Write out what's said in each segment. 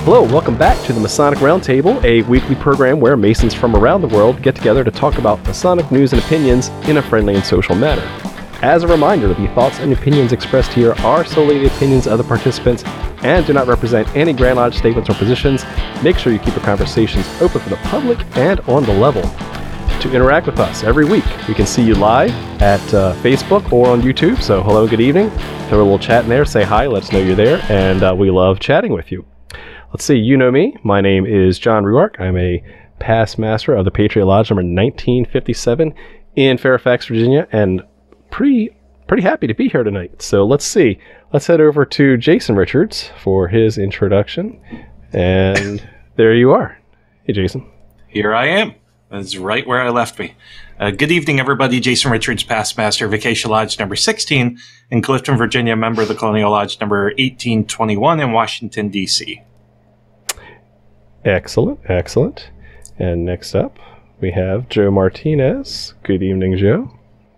Hello, welcome back to the Masonic Roundtable, a weekly program where Masons from around the world get together to talk about Masonic news and opinions in a friendly and social manner. As a reminder, the thoughts and opinions expressed here are solely the opinions of the participants and do not represent any Grand Lodge statements or positions. Make sure you keep your conversations open for the public and on the level. To interact with us every week, we can see you live at Facebook or on YouTube, so hello, good evening. Have a little chat in there, say hi, let us know you're there, and we love chatting with you. Let's see, you know me. My name is John Ruark. I'm a past master of the Patriot Lodge number 1957 in Fairfax, Virginia, and pretty happy to be here tonight. So let's see. Let's head over to Jason Richards for his introduction. And there you are. Hey, Jason. Here I am. That's right where I left me. Good evening, everybody. Jason Richards, past master of Acacia Lodge number 16 in Clifton, Virginia, member of the Colonial Lodge number 1821 in Washington, D.C. Excellent, excellent. And next up, we have Joe Martinez. Good evening, Joe.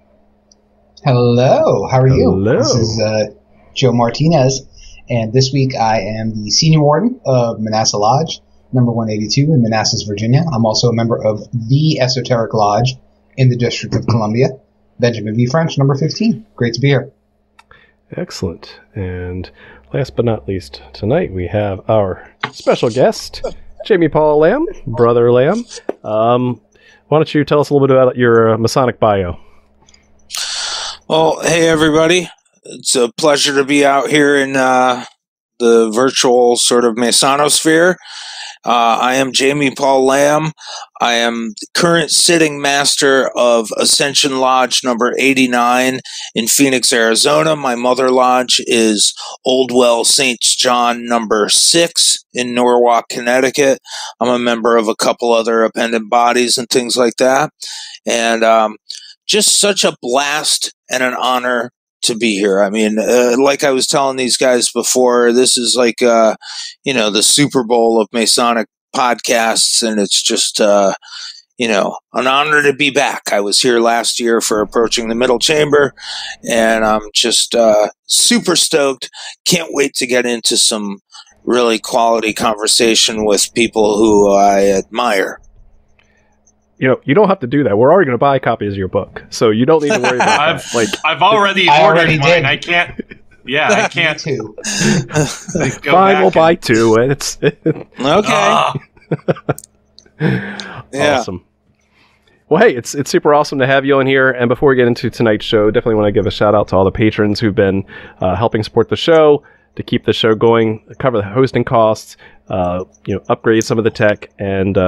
Hello, how are you? Hello. This is Joe Martinez, and this week I am the Senior Warden of Manassas Lodge, number 182 in Manassas, Virginia. I'm also a member of the Esoteric Lodge in the District of Columbia, Benjamin V. French, number 15. Great to be here. Excellent. And last but not least, tonight we have our special guest, Jamie Paul Lamb, Brother Lamb. Why don't you tell us a little bit about your Masonic bio? Well, hey, everybody. It's a pleasure to be out here in the virtual sort of Masonosphere. I am Jamie Paul Lamb. I am the current sitting master of Ascension Lodge number 89 in Phoenix, Arizona. My mother lodge is Oldwell St. John number 6 in Norwalk, Connecticut. I'm a member of a couple other appendant bodies and things like that. And just such a blast and an honor to be here. I mean, like I was telling these guys before, this is like, the Super Bowl of Masonic podcasts, and it's just, an honor to be back. I was here last year for Approaching the Middle Chamber, and I'm just super stoked. Can't wait to get into some really quality conversation with people who I admire. You don't have to do that. We're already going to buy copies of your book, so you don't need to worry about that. I've already ordered mine. I can't. Yeah, I can't. Me too. Fine, we'll buy two. It's okay. Yeah. Awesome. Well, hey, it's super awesome to have you on here. And before we get into tonight's show, definitely want to give a shout out to all the patrons who've been helping support the show to keep the show going, cover the hosting costs, upgrade some of the tech, and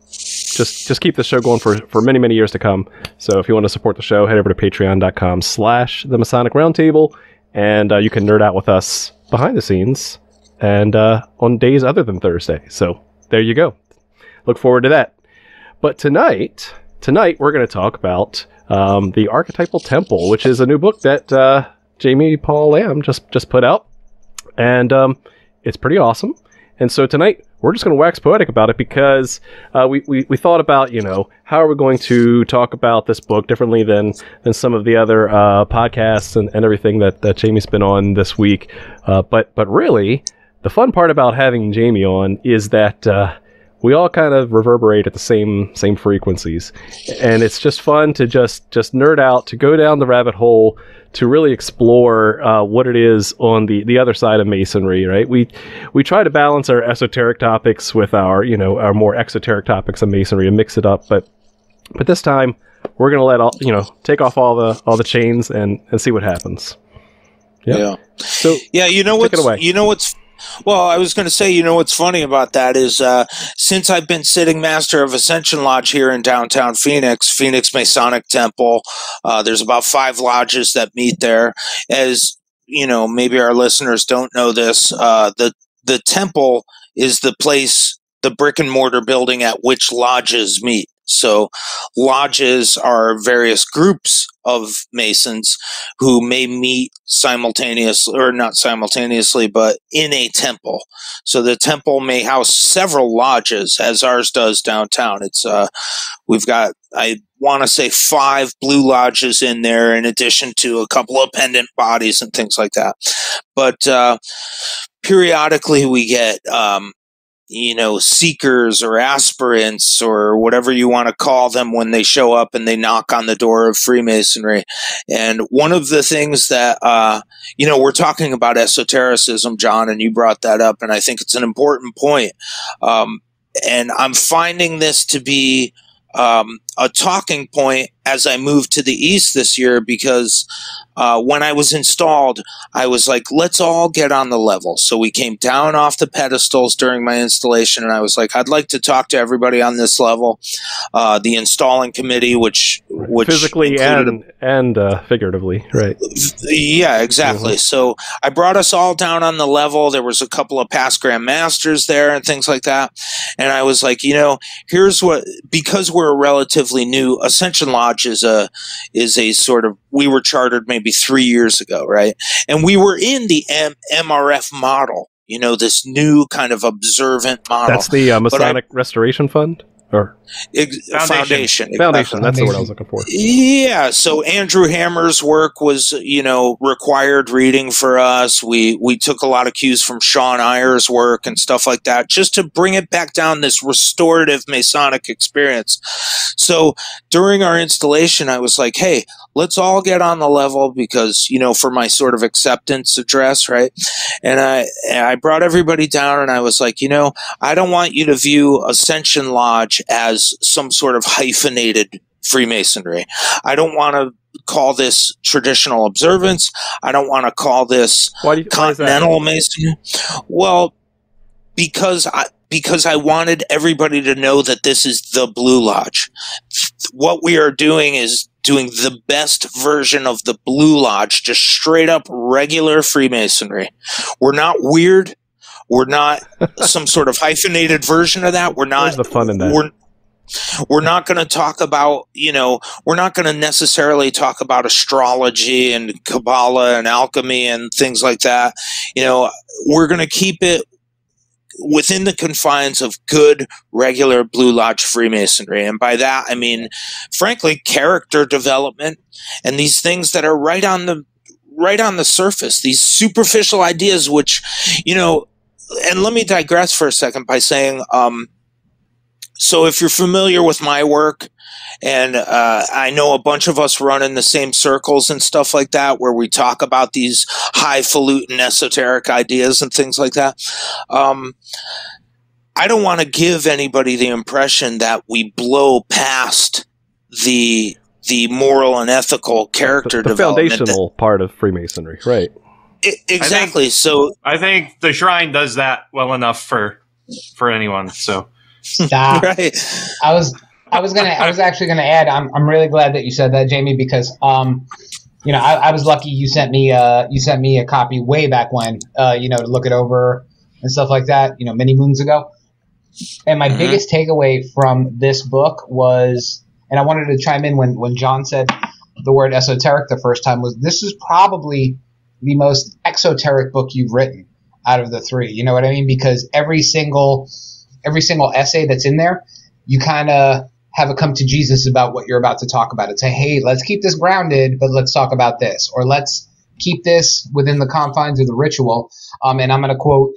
just keep the show going for many, many years to come. So if you want to support the show, head over to patreon.com/the Masonic Roundtable, and you can nerd out with us behind the scenes and on days other than Thursday. So there you go. Look forward to that. But tonight we're going to talk about the Archetypal Temple, which is a new book that Jamie Paul Lamb just put out, and it's pretty awesome. And so tonight, we're just going to wax poetic about it because we thought about, how are we going to talk about this book differently than some of the other podcasts and everything that Jamie's been on this week. But really, the fun part about having Jamie on is that we all kind of reverberate at the same frequencies. And it's just fun to just nerd out, to go down the rabbit hole, to really explore what it is on the other side of Masonry, right? We try to balance our esoteric topics with our more exoteric topics of Masonry and mix it up, but this time we're gonna take off all the chains and see what happens. Yep. Yeah. So yeah, take it away. Well, I was going to say, what's funny about that is since I've been sitting master of Ascension Lodge here in downtown Phoenix Masonic Temple, there's about 5 lodges that meet there. As maybe our listeners don't know this, the temple is the place, the brick and mortar building at which lodges meet. So lodges are various groups of Masons who may meet simultaneously, or not simultaneously, but in a temple. So the temple may house several lodges, as ours does downtown. It's we've got, I want to say, 5 blue lodges in there, in addition to a couple of pendant bodies and things like that. But periodically we get seekers or aspirants or whatever you want to call them when they show up and they knock on the door of Freemasonry. And one of the things that, we're talking about esotericism, John, and you brought that up, and I think it's an important point. And I'm finding this to be a talking point as I moved to the East this year, because when I was installed, I was like, let's all get on the level. So we came down off the pedestals during my installation, and I was like, I'd like to talk to everybody on this level. The installing committee, which physically and figuratively, right? Yeah, exactly. Mm-hmm. So I brought us all down on the level. There was a couple of past Grand Masters there and things like that. And I was like, here's what, because we're a relatively new Ascension Lodge is a sort of, we were chartered maybe 3 years ago, right? And we were in the MRF model, this new kind of observant model. That's the Masonic Restoration Fund? Or Foundation. That's the word I was looking for. Yeah. So Andrew Hammer's work was, required reading for us. We took a lot of cues from Sean Ayer's work and stuff like that, just to bring it back down, this restorative Masonic experience. So during our installation, I was like, hey, let's all get on the level because, for my sort of acceptance address, right? And I brought everybody down and I was like, I don't want you to view Ascension Lodge as some sort of hyphenated Freemasonry. I don't want to call this traditional observance. I don't want to call this continental Masonry. Well, because I wanted everybody to know that this is the Blue Lodge. What we are doing is doing the best version of the Blue Lodge, just straight up regular Freemasonry. We're not weird. We're not some sort of hyphenated version of that. We're not. Where's the fun in that? We're not going to talk about, we're not going to necessarily talk about astrology and Kabbalah and alchemy and things like that. We're going to keep it within the confines of good, regular Blue Lodge Freemasonry. And by that, I mean, frankly, character development and these things that are right on the surface, these superficial ideas, which, and let me digress for a second by saying, so if you're familiar with my work, and I know a bunch of us run in the same circles and stuff like that, where we talk about these highfalutin esoteric ideas and things like that. I don't want to give anybody the impression that we blow past the moral and ethical character the development. The foundational part of Freemasonry, right? Exactly. I think the shrine does that well enough for anyone. So. Stop. Right. I was actually gonna add. I'm really glad that you said that, Jamie, because I was lucky you sent me a copy way back when to look it over and stuff like that, many moons ago. And my biggest takeaway from this book was, and I wanted to chime in when John said the word esoteric the first time, was this is probably the most exoteric book you've written out of the three. You know what I mean? Because every single essay that's in there, you kind of have a come to Jesus about what you're about to talk about. It's say, hey, let's keep this grounded, but let's talk about this, or let's keep this within the confines of the ritual. And I'm going to quote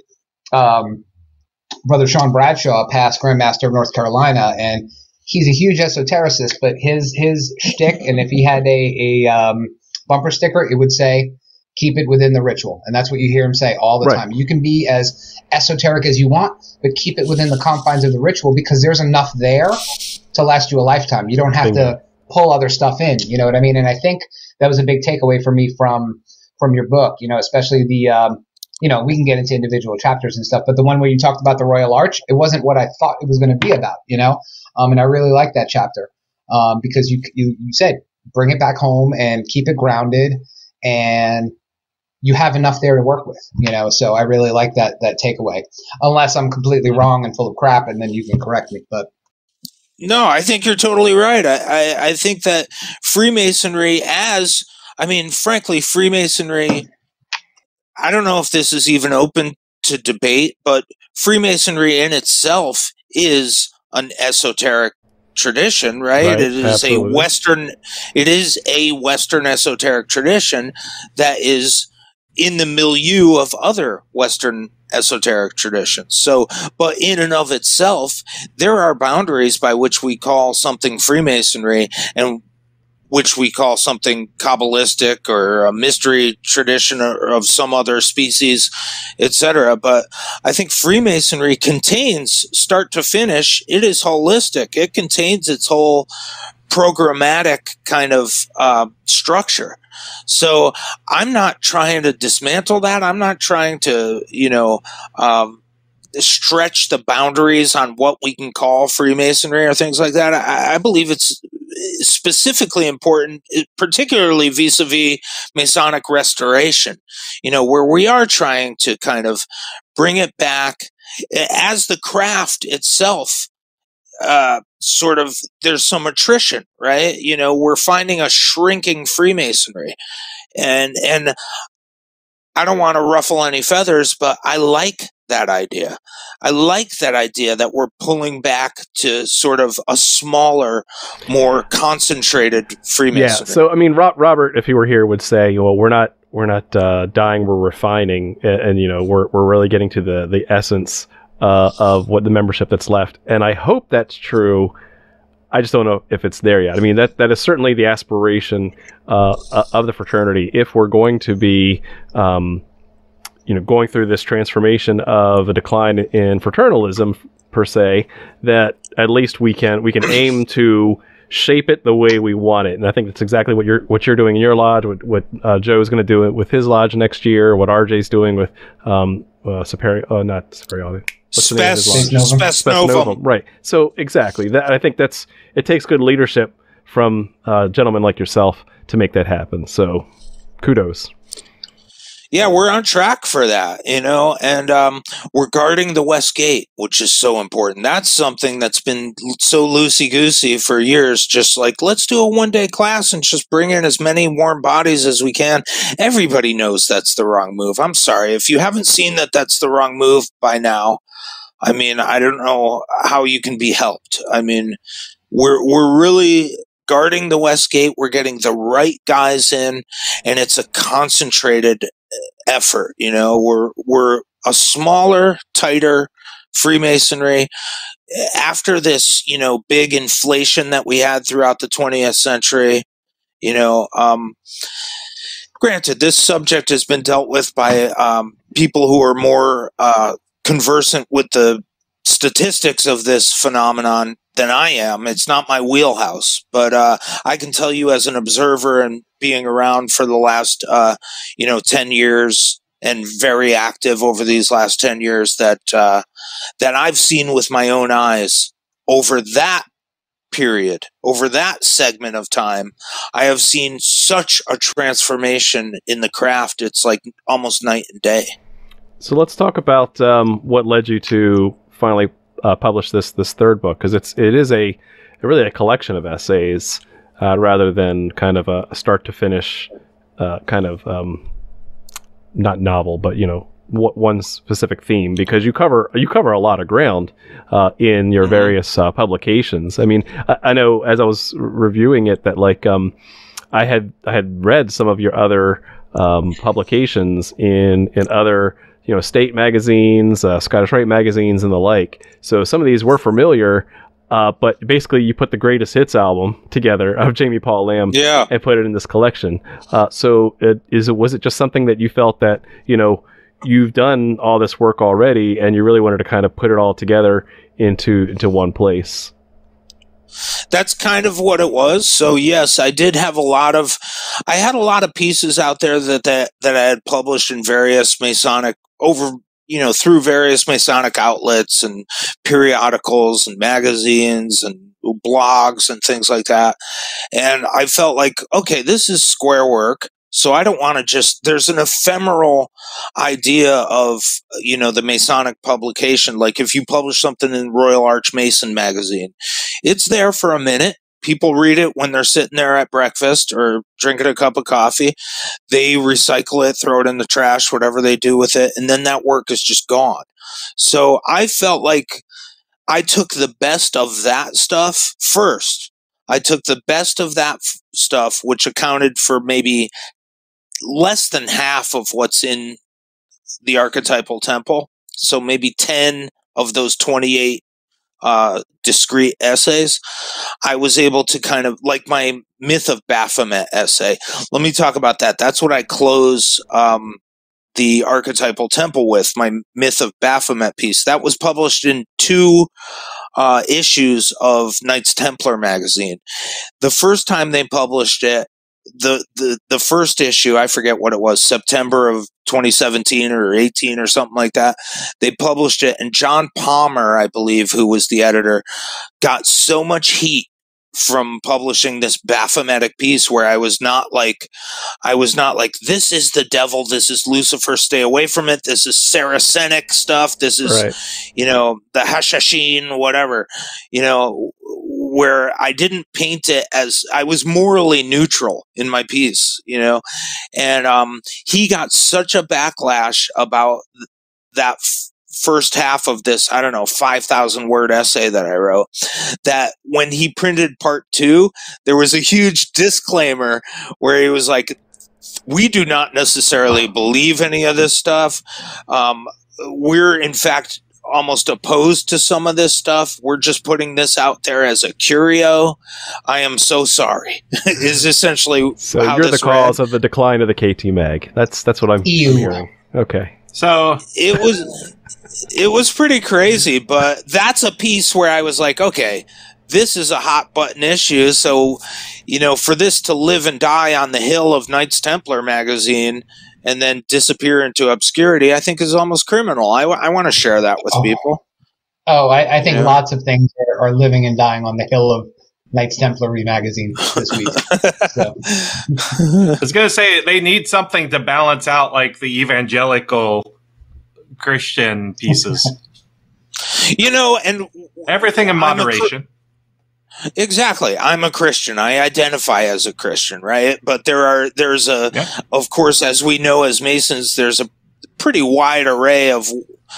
Brother Sean Bradshaw, past Grand Master of North Carolina, and he's a huge esotericist, but his shtick, and if he had a bumper sticker, it would say, keep it within the ritual. And that's what you hear him say all the time. You can be as esoteric as you want, but keep it within the confines of the ritual, because there's enough there to last you a lifetime. You don't have to pull other stuff in. You know what I mean? And I think that was a big takeaway for me from your book, especially the, we can get into individual chapters and stuff, but the one where you talked about the Royal Arch, it wasn't what I thought it was going to be about, and I really like that chapter because you said, bring it back home and keep it grounded, and you have enough there to work with, so I really like that takeaway, unless I'm completely wrong and full of crap, and then you can correct me. But no, I think you're totally right. I think that Freemasonry frankly, Freemasonry, I don't know if this is even open to debate, but Freemasonry in itself is an esoteric tradition, right? It is absolutely. It is a Western esoteric tradition that is in the milieu of other Western esoteric traditions. So, but in and of itself, there are boundaries by which we call something Freemasonry and which we call something Kabbalistic or a mystery tradition of some other species, etc. But I think Freemasonry contains, start to finish, it is holistic. It contains its whole programmatic kind of structure. So I'm not trying to dismantle that. I'm not trying to, stretch the boundaries on what we can call Freemasonry or things like that. I believe it's specifically important, particularly vis-a-vis Masonic restoration, where we are trying to kind of bring it back as the craft itself. Sort of, there's some attrition, right? We're finding a shrinking Freemasonry, and I don't want to ruffle any feathers, but I like that idea. I like that idea that we're pulling back to sort of a smaller, more concentrated Freemasonry. Yeah. So I mean, Robert, if he were here, would say, well, we're not dying, we're refining, and we're really getting to the essence of what the membership that's left. And I hope that's true. I just don't know if it's there yet. I mean, that is certainly the aspiration of the fraternity. If we're going to be, going through this transformation of a decline in fraternalism per se, that at least we can aim to shape it the way we want it. And I think that's exactly what you're doing in your lodge, what Joe's going to do with his lodge next year, what RJ's doing with not Superiority. Spes Novum. Right. So exactly that. I think it takes good leadership from gentlemen like yourself to make that happen. So kudos. Yeah, we're on track for that, and we're guarding the West Gate, which is so important. That's something that's been so loosey-goosey for years, just like, let's do a one-day class and just bring in as many warm bodies as we can. Everybody knows that's the wrong move. I'm sorry. If you haven't seen that that's the wrong move by now, I mean, I don't know how you can be helped. I mean, we're really guarding the West Gate. We're getting the right guys in, and it's a concentrated effort. We're a smaller, tighter Freemasonry. After this, big inflation that we had throughout the 20th century, granted, this subject has been dealt with by people who are more conversant with the statistics of this phenomenon than I am. It's not my wheelhouse, but I can tell you as an observer and being around for the last 10 years and very active over these last 10 years that I've seen with my own eyes over that period, over that segment of time. I have seen such a transformation in the craft. It's like almost night and day. So let's talk about what led you to finally publish this third book, because it is really a collection of essays rather than kind of a start to finish kind of not novel, but one specific theme, because you cover a lot of ground in your various publications. I mean, I know as I was reviewing it that I had read some of your other publications in other state magazines, Scottish Rite magazines, and the like. So some of these were familiar, but basically you put the greatest hits album together of Jamie Paul Lamb and put it in this collection. So was it just something that you felt that, you've done all this work already and you really wanted to kind of put it all together into one place? That's kind of what it was. So yes, I did have I had a lot of pieces out there that I had published in various Masonic through various Masonic outlets and periodicals and magazines and blogs and things like that. And I felt like, okay, this is square work. So I don't want to there's an ephemeral idea of, the Masonic publication. Like if you publish something in Royal Arch Mason magazine, it's there for a minute. People read it when they're sitting there at breakfast or drinking a cup of coffee. They recycle it, throw it in the trash, whatever they do with it. And then that work is just gone. So I felt like I took the best of that stuff first. I took the best of that stuff, which accounted for maybe less than half of what's in the archetypal temple. So maybe 10 of those 28 discrete essays, I was able to kind of, like my Myth of Baphomet essay. Let me talk about that. That's what I close the archetypal temple with, my Myth of Baphomet piece. That was published in 2 issues of Knights Templar magazine. The first time they published it, the first issue, I forget what it was, September of 2017 or 18 or something like that. They published it, and John Palmer, I believe, who was the editor, got so much heat from publishing this Baphometic piece where I was not like, this is the devil, this is Lucifer, stay away from it, this is Saracenic stuff, this is, Right. The Hashashin, whatever, where I didn't paint it as, I was morally neutral in my piece, and he got such a backlash about that first half of this, 5,000 word essay that I wrote, that when he printed part 2, there was a huge disclaimer where he was like, we do not necessarily believe any of this stuff. We're in fact almost opposed to some of this stuff. We're just putting this out there as a curio. I am so sorry. Is essentially So how you're the this cause read. of the decline of the KT Mag. That's what I'm Ew. hearing. Okay. So It was pretty crazy, but that's a piece where I was like, okay, this is a hot button issue. So, for this to live and die on the hill of Knights Templar magazine and then disappear into obscurity, I think is almost criminal. I want to share that with people. Oh, I think Yeah. lots of things are living and dying on the hill of Knights Templar magazine this week. So, I was going to say they need something to balance out like the evangelical Christian pieces. And Everything in moderation. exactly. I'm a Christian. I identify as a Christian, right? But there's of course, as we know as Masons, there's a pretty wide array of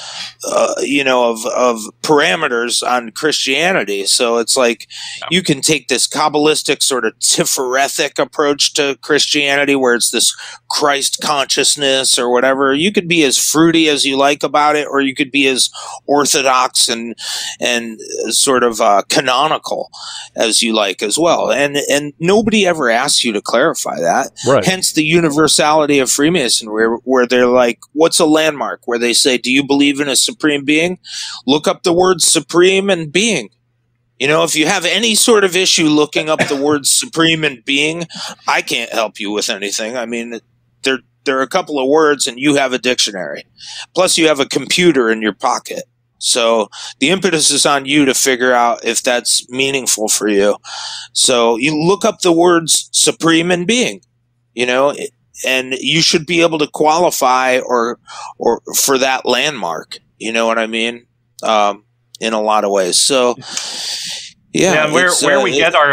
parameters on Christianity. So it's like you can take this Kabbalistic sort of Tiferethic approach to Christianity where it's this Christ consciousness or whatever. You could be as fruity as you like about it, or you could be as orthodox and sort of canonical as you like as well. And nobody ever asks you to clarify that. Right. Hence the universality of Freemasonry, where they're like, what's a landmark? Where they say, do you believe in a supreme being? Look up the words supreme and being. If you have any sort of issue looking up the words supreme and being, I can't help you with anything. I mean, there are a couple of words and you have a dictionary. Plus you have a computer in your pocket. So the impetus is on you to figure out if that's meaningful for you. So you look up the words supreme and being, and you should be able to qualify or for that landmark. You know what I mean? In a lot of ways. So yeah, and where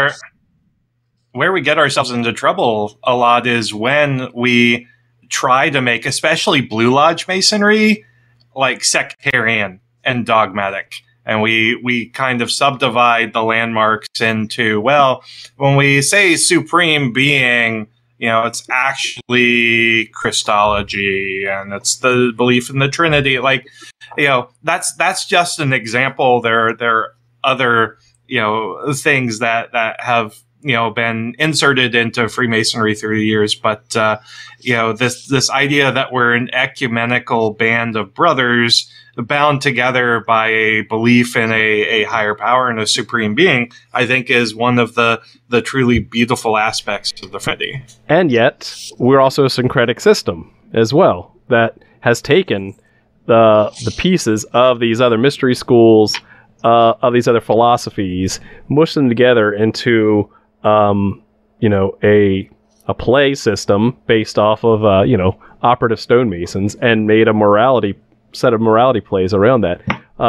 we get ourselves into trouble a lot is when we try to make, especially Blue Lodge Masonry, like sectarian and dogmatic. And we kind of subdivide the landmarks into, well, when we say supreme being, it's actually Christology and it's the belief in the Trinity. Like, that's just an example. There are other, things that have, been inserted into Freemasonry through the years. But, this idea that we're an ecumenical band of brothers bound together by a belief in a higher power and a supreme being, I think is one of the truly beautiful aspects of the Trinity. And yet, we're also a syncretic system as well that has taken the pieces of these other mystery schools, of these other philosophies, mushed them together into, a play system based off of, operative stonemasons, and made a set of morality plays around that.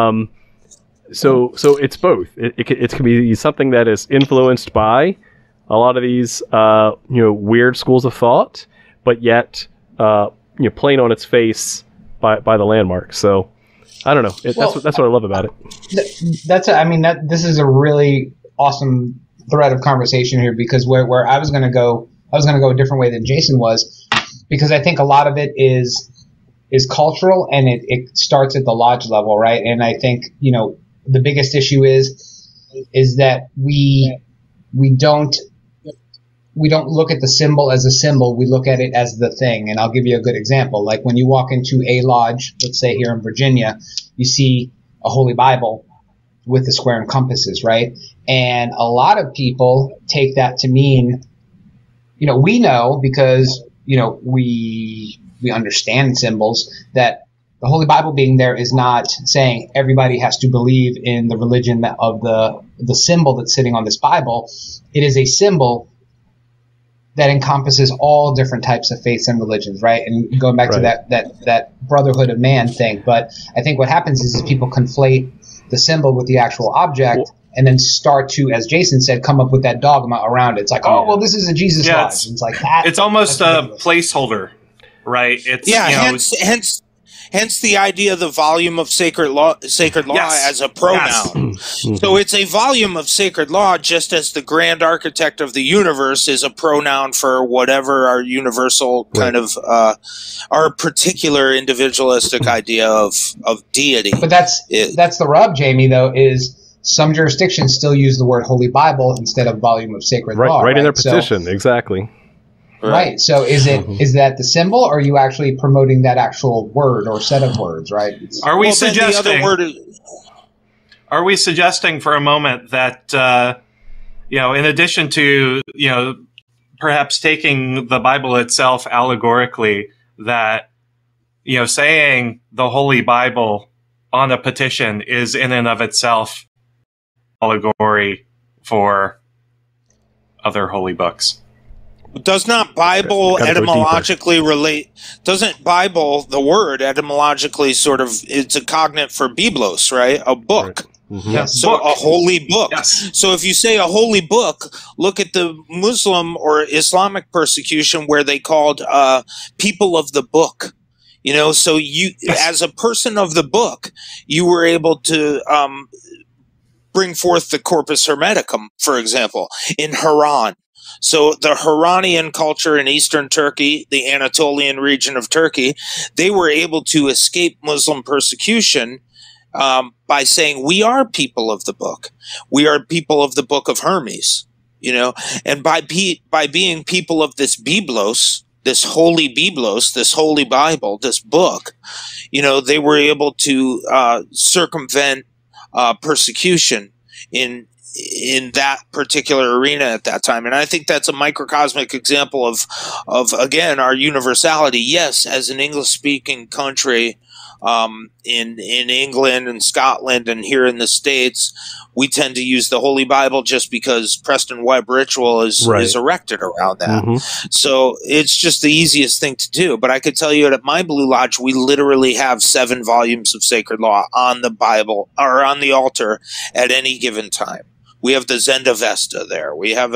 So it's both. It can be something that is influenced by a lot of these, weird schools of thought, but yet, plain on its face by the landmark. So I don't know. That's what I love about it. This is a really awesome thread of conversation here, because where I was going to go a different way than Jason was. because I think a lot of it is cultural, and it starts at the lodge level, right? And I think, the biggest issue is that we don't look at the symbol as a symbol. We look at it as the thing. And I'll give you a good example. Like when you walk into a lodge, let's say here in Virginia, you see a Holy Bible with the square and compasses, right? And a lot of people take that to mean, we know because, we understand symbols, that the Holy Bible being there is not saying everybody has to believe in the religion of the symbol that's sitting on this Bible. It is a symbol that encompasses all different types of faiths and religions, right? And going back to that brotherhood of man thing. But I think what happens is people conflate the symbol with the actual object, and then start to, as Jason said, come up with that dogma around it. It's like, oh, well, this is a Jesus lodge. It's like that. It's almost a placeholder, right? It's hence the idea of the volume of sacred law as a pronoun. Yes. So it's a volume of sacred law, just as the grand architect of the universe is a pronoun for whatever our universal kind of our particular individualistic idea of deity. But that's the rub, Jamie, though, is some jurisdictions still use the word Holy Bible instead of volume of sacred law. Right in their petition, exactly. Right. So is that the symbol, or are you actually promoting that actual word or set of words, right? Are we suggesting for a moment that in addition to perhaps taking the Bible itself allegorically, that saying the Holy Bible on a petition is in and of itself allegory for other holy books? Does not Bible etymologically relate? Doesn't Bible, the word etymologically it's a cognate for biblos, right? A book. Right. Mm-hmm. Yes. So a holy book. Yes. So if you say a holy book, look at the Muslim or Islamic persecution where they called people of the book. So you, as a person of the book, you were able to bring forth the Corpus Hermeticum, for example, in Haran. So the Haranian culture in eastern Turkey, the Anatolian region of Turkey, they were able to escape Muslim persecution by saying, we are people of the book. We are people of the book of Hermes, and by being people of this Biblos, this holy Biblos, this holy Bible, this book, they were able to circumvent persecution in that particular arena at that time. And I think that's a microcosmic example of again, our universality. Yes, as an English-speaking country, in England and Scotland and here in the States, we tend to use the Holy Bible just because Preston Webb ritual is erected around that. Mm-hmm. So it's just the easiest thing to do. But I could tell you at my Blue Lodge, we literally have 7 volumes of sacred law on the Bible or on the altar at any given time. We have the Zenda Vesta there. We have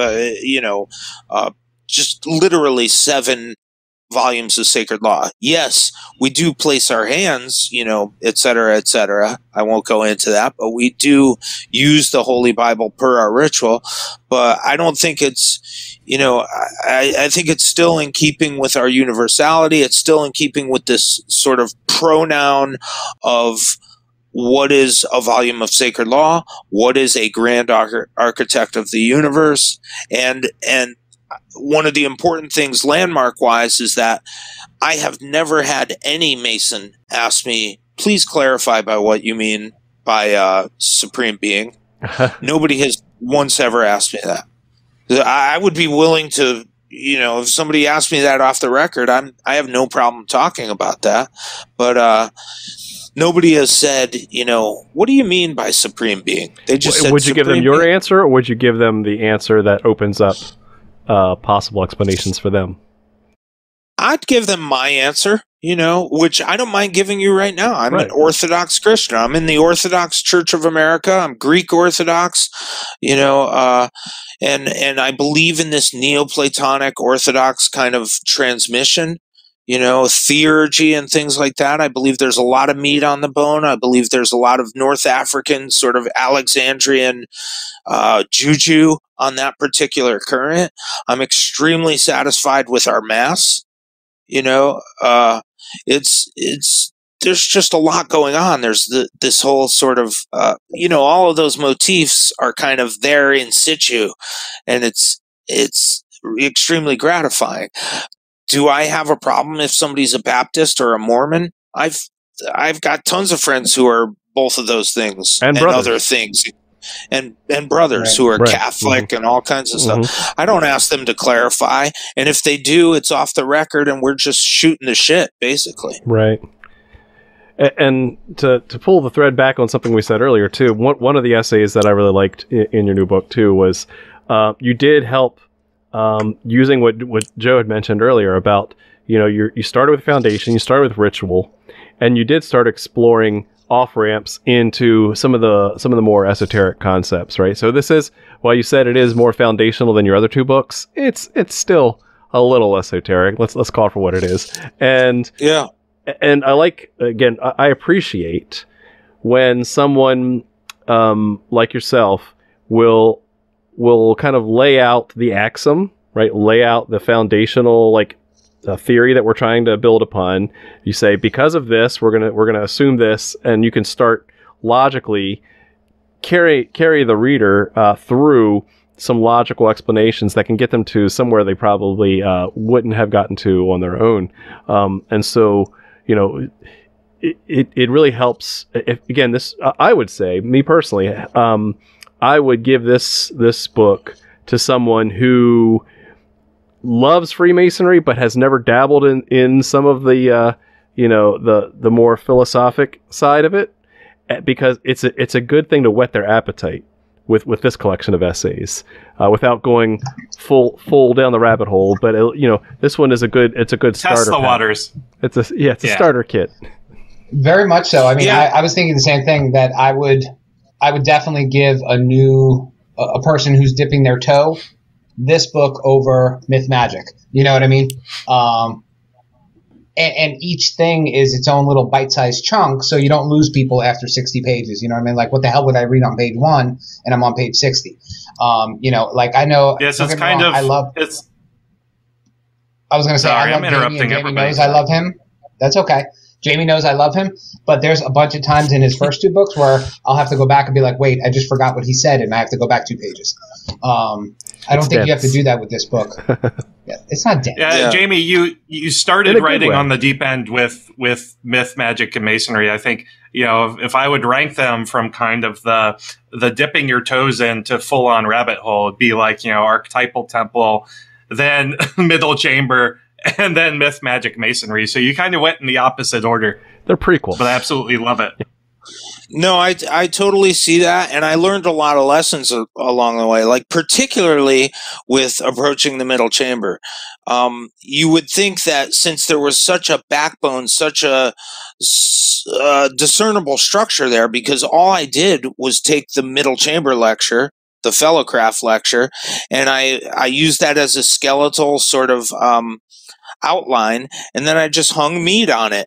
just literally 7 volumes of sacred law. Yes, we do place our hands, et cetera, et cetera. I won't go into that, but we do use the Holy Bible per our ritual. But I don't think it's, I think it's still in keeping with our universality. It's still in keeping with this sort of pronoun of what is a volume of sacred law, what is a grand architect of the universe, and one of the important things landmark-wise is that I have never had any Mason ask me, please clarify by what you mean by supreme being. Nobody has once ever asked me that. I would be willing to, if somebody asked me that off the record, I have no problem talking about that. But nobody has said, what do you mean by supreme being? They just said, would you give them your answer, or would you give them the answer that opens up possible explanations for them? I'd give them my answer, which I don't mind giving you right now. I'm an Orthodox Christian. I'm in the Orthodox Church of America. I'm Greek Orthodox, and I believe in this Neoplatonic Orthodox kind of transmission, theurgy and things like that. I believe there's a lot of meat on the bone. I believe there's a lot of North African sort of Alexandrian juju on that particular current. I'm extremely satisfied with our Mass. It's there's just a lot going on. There's this whole sort of all of those motifs are kind of there in situ, and it's extremely gratifying. Do I have a problem if somebody's a Baptist or a Mormon? I've got tons of friends who are both of those things and other things, and brothers who are Catholic and all kinds of stuff. I don't ask them to clarify, and if they do, it's off the record, and we're just shooting the shit, basically. Right. And to pull the thread back on something we said earlier too, one of the essays that I really liked in your new book too was you did help using what Joe had mentioned earlier about you started with foundation, you started with ritual, and you did start exploring off ramps into some of the more esoteric concepts, right? So this is, while you said it is more foundational than your other two books, it's still a little esoteric. Let's call it for what it is. And yeah. And I like, again, I appreciate when someone like yourself will kind of lay out the axiom, right? Lay out the foundational theory that we're trying to build upon. You say, because of this, we're gonna assume this, and you can start logically carry the reader through some logical explanations that can get them to somewhere they probably wouldn't have gotten to on their own. And so, it really helps. Again, this, I would say, me personally, I would give this book to someone who loves Freemasonry but has never dabbled in some of the the more philosophic side of it, because it's a good thing to whet their appetite with this collection of essays without going full down the rabbit hole. But this one is a good starter. Test the waters. It's a starter kit. Very much so. I mean, I was thinking the same thing, that I would definitely give a person who's dipping their toe this book over Myth Magic. You know what I mean? And each thing is its own little bite-sized chunk, so you don't lose people after 60 pages. You know what I mean? Like, what the hell would I read on page 1 and I'm on page 60? I know. Yes, it's kind of. It's. I was going to say, sorry, I love I'm interrupting Jamie, and Jamie everybody. knows I love him. That's okay. Jamie knows I love him, but there's a bunch of times in his first two books where I'll have to go back and be like, wait, I just forgot what he said, and I have to go back 2 pages. I don't think you have to do that with this book. Yeah, it's not dense. Yeah, Jamie, you started writing on the deep end with Myth, Magic, and Masonry. I think, if I would rank them from kind of the dipping your toes into full on rabbit hole, it'd be like, Archetypal Temple, then Middle Chamber, and then Myth, Magic, Masonry. So you kind of went in the opposite order. They're prequels. But I absolutely love it. No, I totally see that, and I learned a lot of lessons along the way, like particularly with approaching the Middle Chamber. You would think that since there was such a backbone, such a discernible structure there, because all I did was take the Middle Chamber lecture, the Fellowcraft lecture, and I used that as a skeletal sort of outline, and then I just hung meat on it,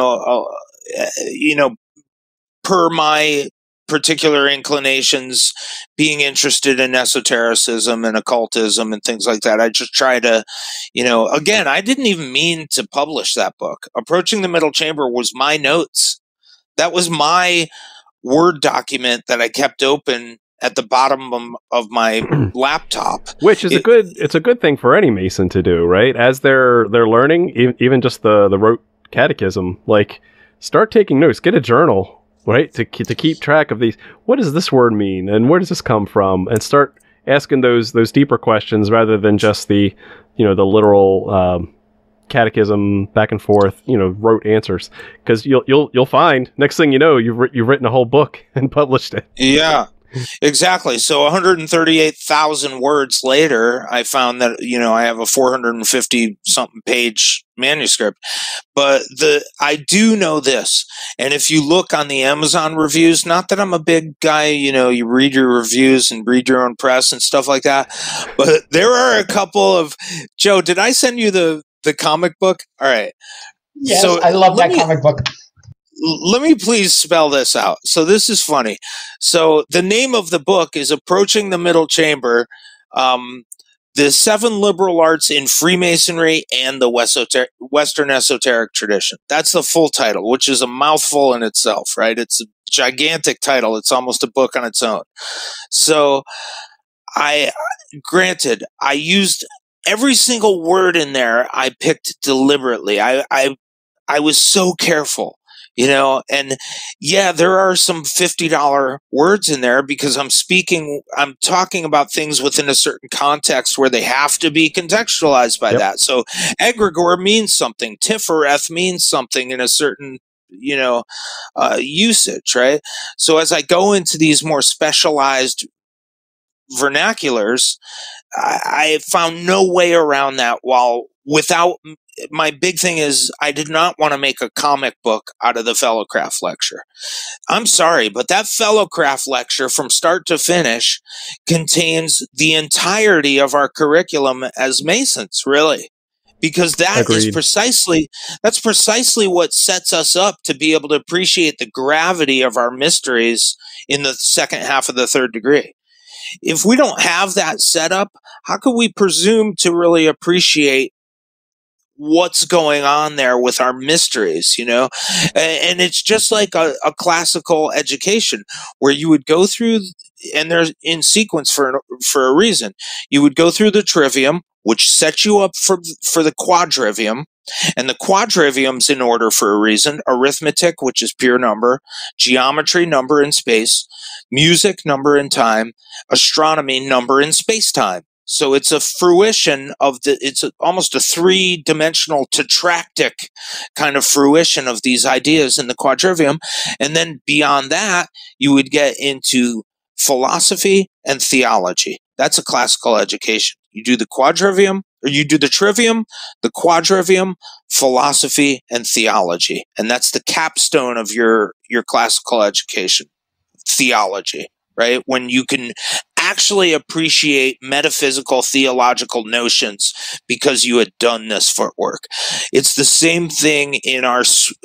per my particular inclinations, being interested in esotericism and occultism and things like that. I just try to, again, I didn't even mean to publish that book. Approaching the Middle Chamber was my notes. That was my Word document that I kept open at the bottom of my laptop. Which is it's a good thing for any Mason to do, right? As they're learning, even just the rote catechism, start taking notes, get a journal, right? To keep track of these. What does this word mean? And where does this come from? And start asking those deeper questions rather than just the literal catechism back and forth, rote answers. Because you'll find next thing you know, you've written a whole book and published it. Yeah. Exactly. So 138,000 words later, I found that, I have a 450 something page manuscript, but I do know this. And if you look on the Amazon reviews, not that I'm a big guy, you read your reviews and read your own press and stuff like that, but there are a couple of, Joe, did I send you the comic book? All right. Yes, so I love that comic book. Let me please spell this out. So this is funny. So the name of the book is Approaching the Middle Chamber. The the 7 liberal arts in Freemasonry and the Western esoteric tradition. That's the full title, which is a mouthful in itself, right? It's a gigantic title. It's almost a book on its own. So granted, I used every single word in there. I picked deliberately. I was so careful. And yeah, there are some $50 words in there because I'm talking about things within a certain context where they have to be contextualized by that. So egregore means something. Tifereth means something in a certain, usage, right? So as I go into these more specialized vernaculars, I found no way around that my big thing is I did not want to make a comic book out of the Fellowcraft lecture. I'm sorry, but that Fellowcraft lecture from start to finish contains the entirety of our curriculum as Masons, really. Because that's precisely what sets us up to be able to appreciate the gravity of our mysteries in the second half of the third degree. If we don't have that set up, how could we presume to really appreciate what's going on there with our mysteries, And it's just like a classical education where you would go through, and they're in sequence for a reason. You would go through the trivium, which sets you up for the quadrivium, and the quadrivium's in order for a reason. Arithmetic, which is pure number, geometry, number in space, music, number in time, astronomy, number in space-time. So it's a fruition it's almost a 3-dimensional tetractic kind of fruition of these ideas in the quadrivium. And then beyond that, you would get into philosophy and theology. That's a classical education. You do the quadrivium, or you do the trivium, the quadrivium, philosophy, and theology. And that's the capstone of your classical education, theology, right? When you can actually appreciate metaphysical theological notions because you had done this footwork. It's the same thing in our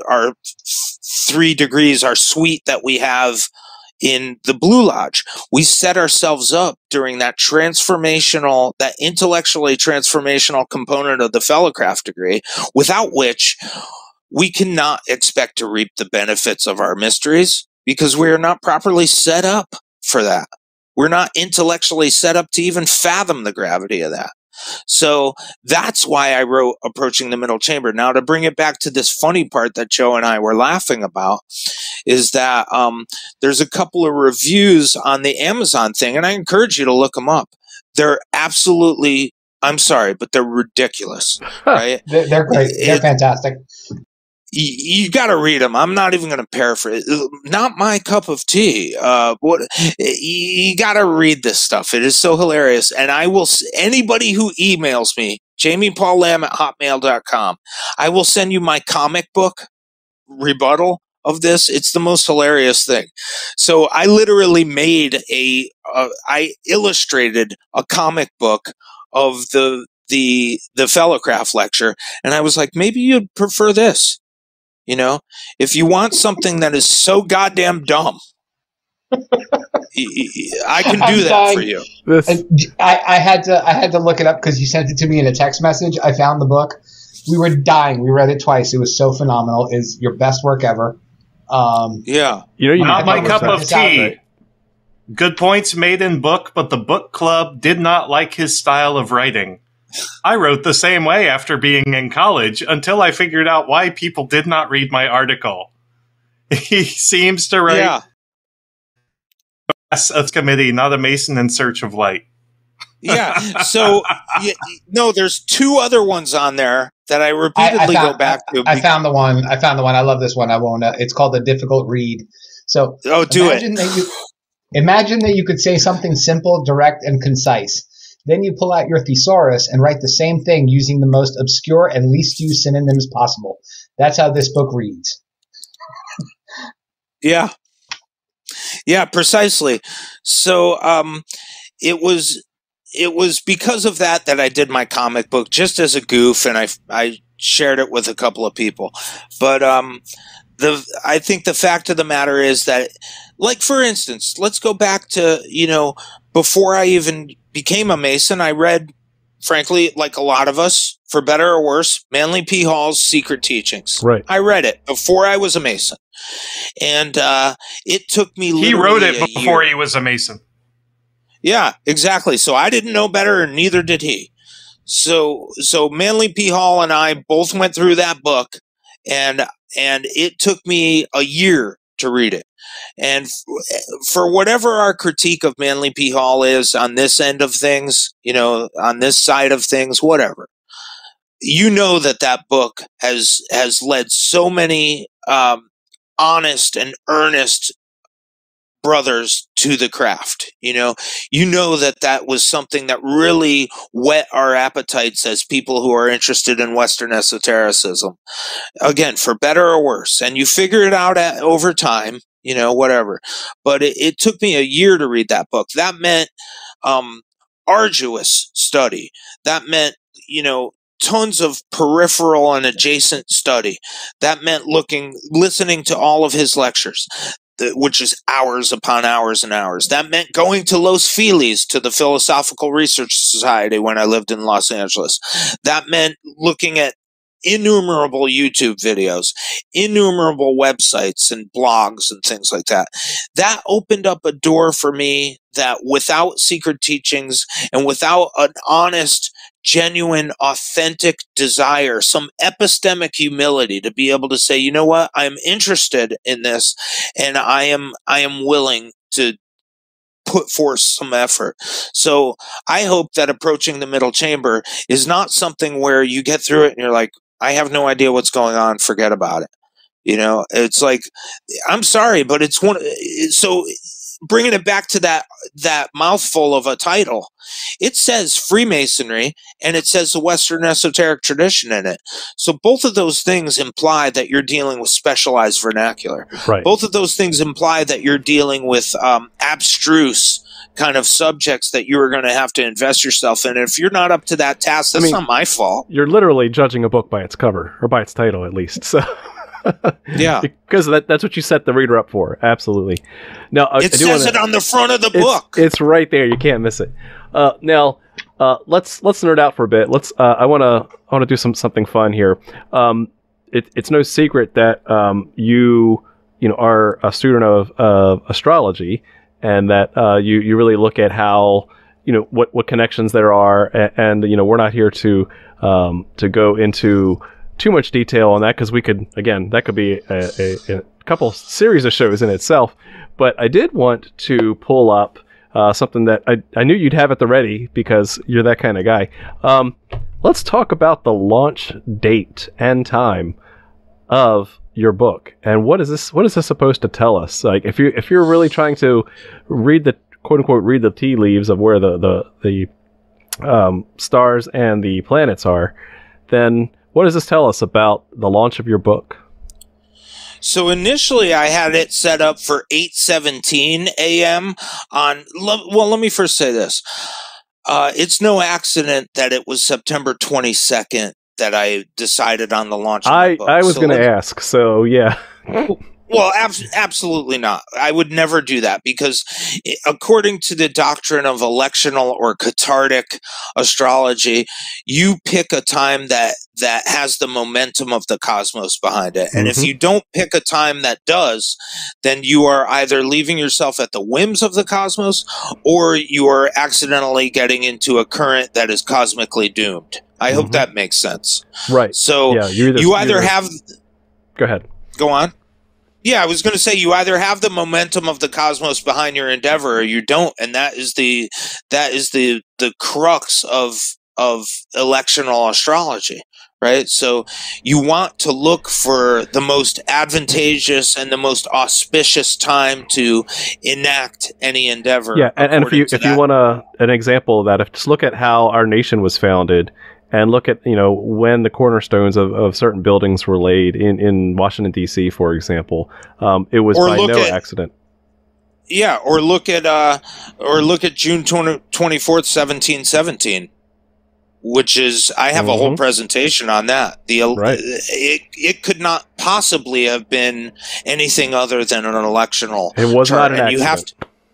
3 degrees, our suite that we have in the Blue Lodge. We set ourselves up during that intellectually transformational component of the Fellowcraft degree, without which we cannot expect to reap the benefits of our mysteries because we are not properly set up for that. We're not intellectually set up to even fathom the gravity of that. So that's why I wrote Approaching the Middle Chamber. Now, to bring it back to this funny part that Joe and I were laughing about, is that there's a couple of reviews on the Amazon thing, and I encourage you to look them up. They're absolutely, I'm sorry, but they're ridiculous, right? They're great. They're fantastic. You got to read them. I'm not even going to paraphrase. Not my cup of tea. You got to read this stuff. It is so hilarious. And anybody who emails me, JamiePaulLamb@hotmail.com, I will send you my comic book rebuttal of this. It's the most hilarious thing. So I literally I illustrated a comic book of the Fellowcraft lecture. And I was like, maybe you'd prefer this. If you want something that is so goddamn dumb, I can do that for you. I had to look it up because you sent it to me in a text message. I found the book. We were dying. We read it twice. It was so phenomenal. It's your best work ever. Yeah. Not my cup of tea. Good points made in book, but the book club did not like his style of writing. I wrote the same way after being in college until I figured out why people did not read my article. He seems to write a committee, not a Mason in search of light. Yeah. So, there's 2 other ones on there that I repeatedly go back to. I found the one. I love this one. I won't. It's called The Difficult Read. So, imagine that you could say something simple, direct, and concise. Then you pull out your thesaurus and write the same thing using the most obscure and least used synonyms possible. That's how this book reads. Yeah. Yeah, precisely. So it was because of that I did my comic book just as a goof, and I shared it with a couple of people. But I think the fact of the matter is that, like, for instance, let's go back to, before I even became a Mason, I read frankly, like a lot of us, for better or worse, Manly P. Hall's Secret Teachings. Right. I read it before I was a Mason. And it took me He wrote it a before year. he was a Mason. Yeah, exactly. So I didn't know better, and neither did he. So Manly P. Hall and I both went through that book, and it took me a year to read it. And for whatever our critique of Manly P. Hall is on this end of things, on this side of things, whatever, that book has led so many honest and earnest brothers to the craft. That was something that really whet our appetites as people who are interested in Western esotericism, again, for better or worse. And you figure it out over time, whatever. But it took me a year to read that book. That meant arduous study. That meant, tons of peripheral and adjacent study. That meant listening to all of his lectures, which is hours upon hours and hours. That meant going to Los Feliz, to the Philosophical Research Society, when I lived in Los Angeles. That meant looking at innumerable YouTube videos, innumerable websites and blogs and things like that. That opened up a door for me that without Secret Teachings and without an honest, genuine, authentic desire, some epistemic humility to be able to say, you know what, I'm interested in this, and I am willing to put forth some effort. So I hope that approaching the middle chamber is not something where you get through it and you're like, I have no idea what's going on, forget about it. It's like, I'm sorry, but it's one. So bringing it back to that mouthful of a title, it says Freemasonry and it says the Western esoteric tradition in it. So both of those things imply that you're dealing with specialized vernacular. Right. Both of those things imply that you're dealing with abstruse kind of subjects that you are going to have to invest yourself in. And if you're not up to that task, that's not my fault. You're literally judging a book by its cover, or by its title at least. So yeah, because that's what you set the reader up for. Absolutely. Now it says it on the front of the book. It's right there. You can't miss it. Now let's nerd out for a bit. I want to do something fun here. It's no secret that you are a student of astrology, and that you really look at how what connections there are, and we're not here to go into too much detail on that, because that could be a couple series of shows in itself. But I did want to pull up something that I knew you'd have at the ready, because you're that kind of guy. Let's talk about the launch date and time of your book, and what is this supposed to tell us? Like, if you're really trying to read the quote unquote read the tea leaves of where the stars and the planets are, then what does this tell us about the launch of your book? So initially I had it set up for 8:17 a.m. Let me first say this. It's no accident that it was September 22nd that I decided on the launch of the book. I was going to ask, so yeah. Well, absolutely not. I would never do that, because according to the doctrine of electional or cathartic astrology, you pick a time that has the momentum of the cosmos behind it. And if you don't pick a time that does, then you are either leaving yourself at the whims of the cosmos, or you are accidentally getting into a current that is cosmically doomed. I hope that makes sense. Right. So yeah, Go ahead. Go on. Yeah, I was going to say, you either have the momentum of the cosmos behind your endeavor, or you don't, and that is the crux of electional astrology, right? So you want to look for the most advantageous and the most auspicious time to enact any endeavor. Yeah, and if you want an example of that, just look at how our nation was founded. And look at, when the cornerstones of certain buildings were laid in Washington, D.C., for example. It was by no accident. Yeah, or look at June 24th, 1717, which is, I have a whole presentation on that. It could not possibly have been anything other than an electional. It was not an accident.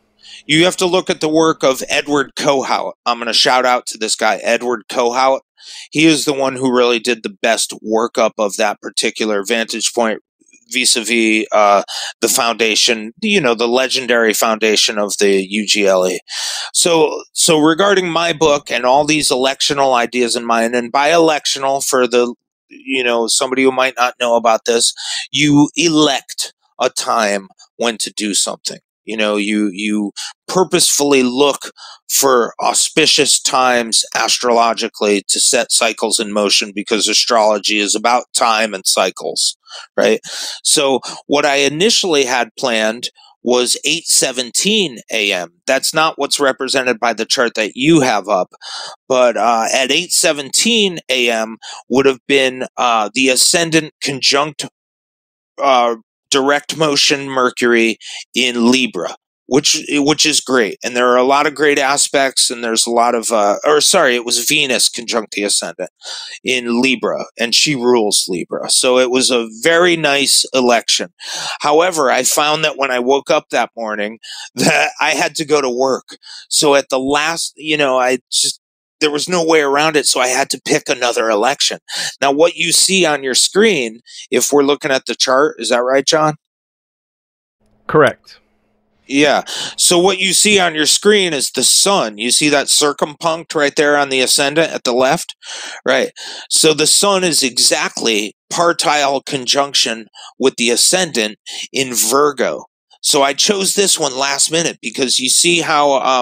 you have to look at the work of Edward Kohout. I'm going to shout out to this guy, Edward Kohout. He is the one who really did the best workup of that particular vantage point vis-a-vis the foundation, the legendary foundation of the UGLE. So regarding my book and all these electional ideas in mind, and by electional, for the somebody who might not know about this, you elect a time when to do something. You purposefully look for auspicious times astrologically to set cycles in motion, because astrology is about time and cycles, right? So what I initially had planned was 8:17 a.m. That's not what's represented by the chart that you have up, but at 8:17 a.m. would have been the ascendant conjunct direct motion Mercury in Libra, which is great. And there are a lot of great aspects, and there's a lot of, it was Venus conjunct the ascendant in Libra, and she rules Libra. So it was a very nice election. However, I found that when I woke up that morning that I had to go to work. So at the last, there was no way around it, so I had to pick another election. Now, what you see on your screen, if we're looking at the chart, is that right, John? Correct. Yeah. So what you see on your screen is the sun. You see that circumpunct right there on the ascendant at the left? Right. So the sun is exactly partile conjunction with the ascendant in Virgo. So I chose this one last minute because you see how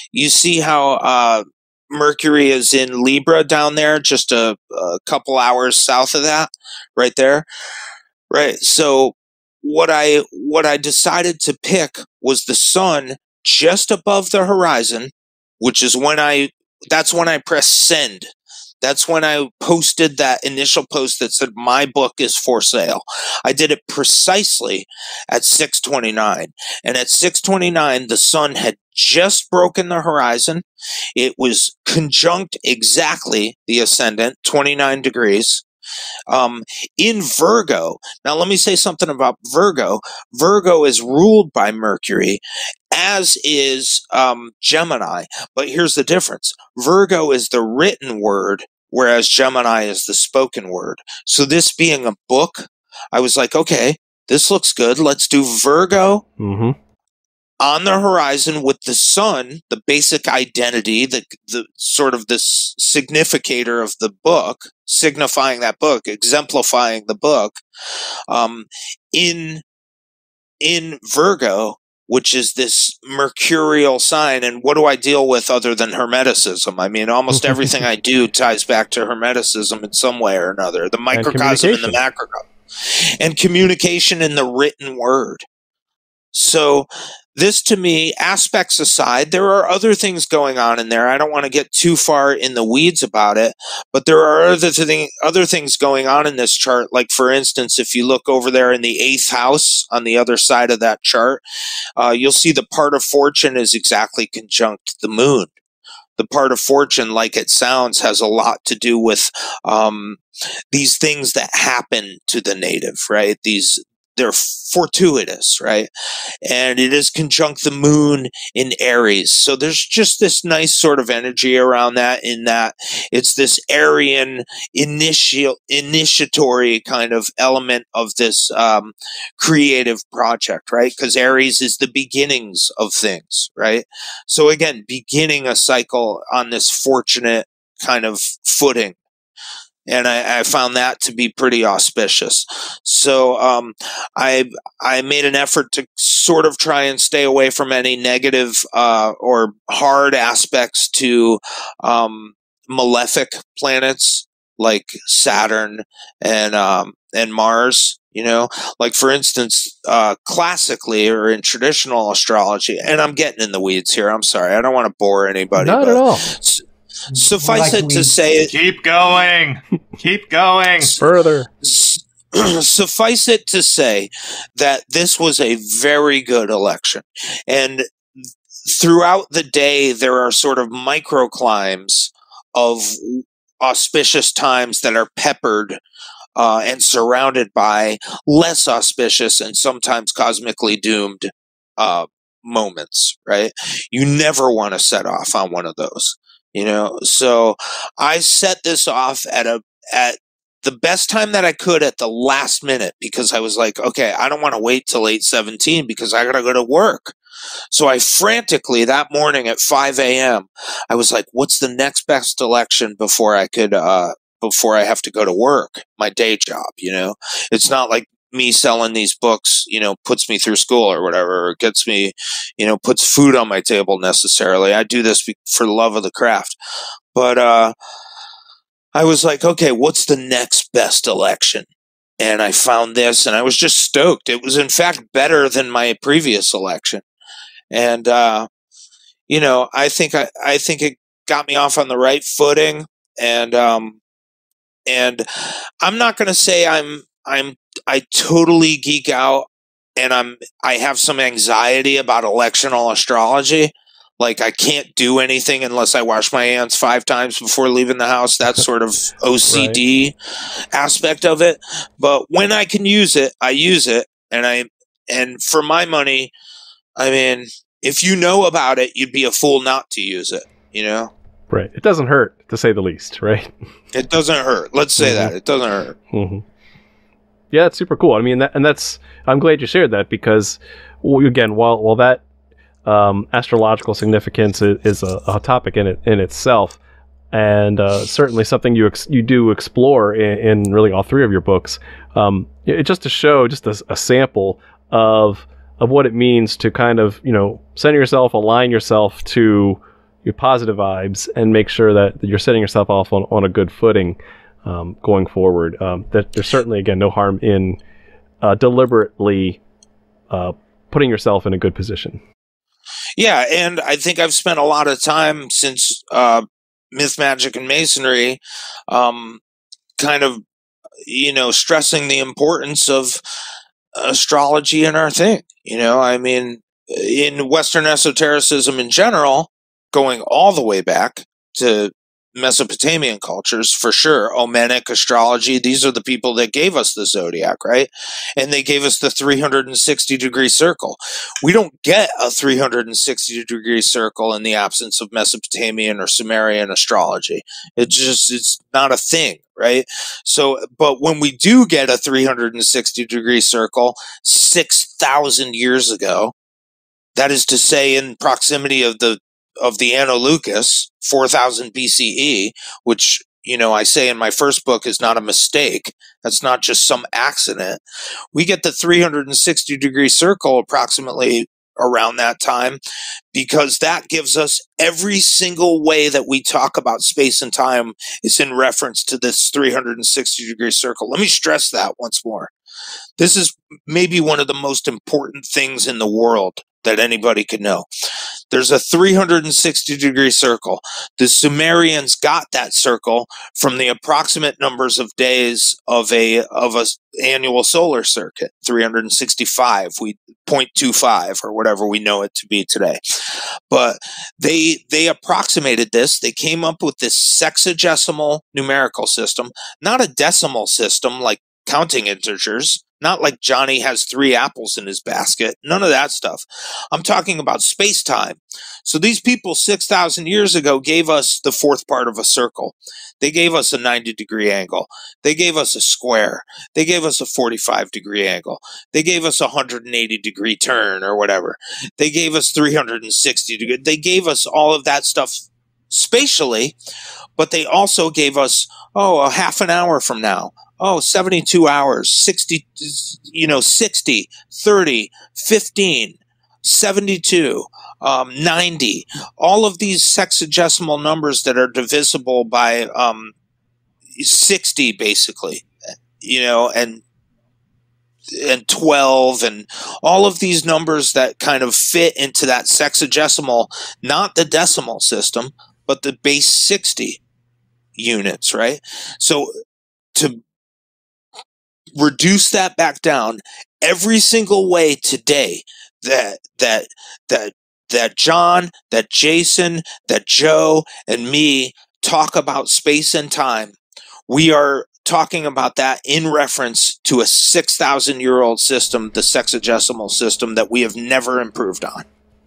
Mercury is in Libra down there, just a couple hours south of that, right there. Right. So what I decided to pick was the sun just above the horizon, which is that's when I pressed send. That's when I posted that initial post that said my book is for sale. I did it precisely at 6:29. And at 6:29, the sun had just broken the horizon. It was conjunct exactly the ascendant, 29 degrees. In Virgo. Now, let me say something about Virgo. Virgo is ruled by Mercury, as is Gemini. But here's the difference. Virgo is the written word, whereas Gemini is the spoken word. So this being a book, I was like, okay, this looks good. Let's do Virgo. Mm-hmm. On the horizon with the sun, the basic identity, the sort of the significator of the book, signifying that book, exemplifying the book, in Virgo, which is this mercurial sign. And what do I deal with other than Hermeticism? I mean, almost everything I do ties back to Hermeticism in some way or another. The microcosm and the macrocosm. And communication in the written word. So this, to me, aspects aside, there are other things going on in there. I don't want to get too far in the weeds about it, but there are other things going on in this chart. Like, for instance, if you look over there in the 8th house on the other side of that chart, you'll see the part of fortune is exactly conjunct the moon. The part of fortune, like it sounds, has a lot to do with these things that happen to the native, right? They're fortuitous, right? And it is conjunct the moon in Aries. So there's just this nice sort of energy around that, in that it's this Aryan initiatory kind of element of this creative project, right? Because Aries is the beginnings of things, right? So again, beginning a cycle on this fortunate kind of footing. And I found that to be pretty auspicious. So I made an effort to sort of try and stay away from any negative or hard aspects to malefic planets like Saturn and Mars. Like, for instance, classically or in traditional astrology, and I'm getting in the weeds here. I'm sorry. I don't want to bore anybody. Not at all. Suffice it to say, keep going, further. Suffice it to say that this was a very good election, and throughout the day there are sort of microclimes of auspicious times that are peppered and surrounded by less auspicious and sometimes cosmically doomed moments, right? You never want to set off on one of those, So I set this off at the best time that I could at the last minute, because I was like, okay, I don't want to wait till 8:17 because I got to go to work. So I frantically that morning at 5 a.m. I was like, what's the next best election before I have to go to work, my day job, It's not like me selling these books, puts me through school or whatever, or gets me, puts food on my table necessarily. I do this for the love of the craft. But I was like, okay, what's the next best election? And I found this, and I was just stoked. It was, in fact, better than my previous election. And, I think it got me off on the right footing. And I'm not going to say I totally geek out and I have some anxiety about electional astrology. Like, I can't do anything unless I wash my hands 5 times before leaving the house. That sort of OCD aspect of it. But when I can use it, I use it. And for my money, I mean, if you know about it, you'd be a fool not to use it, Right. It doesn't hurt, to say the least, right? It doesn't hurt. Let's say that. It doesn't hurt. Mm-hmm. Yeah, it's super cool. I mean, I'm glad you shared that, because, again, while that astrological significance is a topic in itself, and certainly something you do explore in really all 3 of your books. It just to show just a sample of what it means to kind of center yourself, align yourself to your positive vibes, and make sure that you're setting yourself off on a good footing going forward. That there's certainly, again, no harm in deliberately putting yourself in a good position. Yeah, and I think I've spent a lot of time since Myth, Magic, and Masonry kind of, stressing the importance of astrology in our thing. I mean, in Western esotericism in general, going all the way back to Mesopotamian cultures, for sure, Omenic astrology, these are the people that gave us the zodiac, right? And they gave us the 360-degree circle. We don't get a 360-degree circle in the absence of Mesopotamian or Sumerian astrology. It's not a thing, right? So, but when we do get a 360-degree circle 6,000 years ago, that is to say, in proximity of the Anno Lucas, 4000 BCE, which, I say in my first book is not a mistake. That's not just some accident. We get the 360-degree circle approximately around that time, because that gives us every single way that we talk about space and time is in reference to this 360-degree circle. Let me stress that once more. This is maybe one of the most important things in the world that anybody could know. There's a 360-degree circle. The Sumerians got that circle from the approximate numbers of days of a annual solar circuit, 365, 0.25 or whatever we know it to be today. But they approximated this. They came up with this sexagesimal numerical system, not a decimal system like counting integers. Not like Johnny has 3 apples in his basket. None of that stuff. I'm talking about space-time. So these people 6,000 years ago gave us the 4th part of a circle. They gave us a 90-degree angle. They gave us a square. They gave us a 45-degree angle. They gave us a 180-degree turn or whatever. They gave us 360 degrees. They gave us all of that stuff spatially, but they also gave us, a half an hour from now. 72 hours, 60, 60, 30, 15, 72, 90, all of these sexagesimal numbers that are divisible by 60 basically, and 12 and all of these numbers that kind of fit into that sexagesimal, not the decimal system, but the base 60 units, right? So to reduce that back down, every single way today that John, that Jason, that Joe, and me talk about space and time, we are talking about that in reference to a 6,000-year-old system, the sexagesimal system that we have never improved on.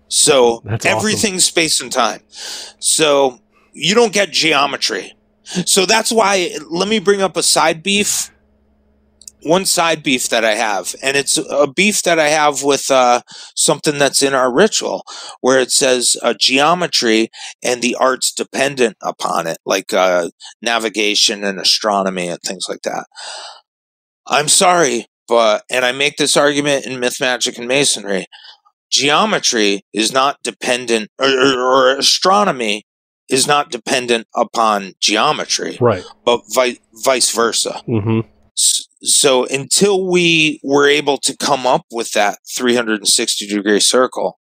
So That's awesome. everything's space and time. So you don't get geometry. So that's why, let me bring up a side beef. One side beef that I have, and it's a beef that I have with something that's in our ritual, where it says geometry and the arts dependent upon it, like navigation and astronomy and things like that. I'm sorry, and I make this argument in Myth, Magic, and Masonry, geometry is not dependent, or astronomy is not dependent upon geometry, Right. but vice versa. Mm-hmm. So until we were able to come up with that 360-degree circle,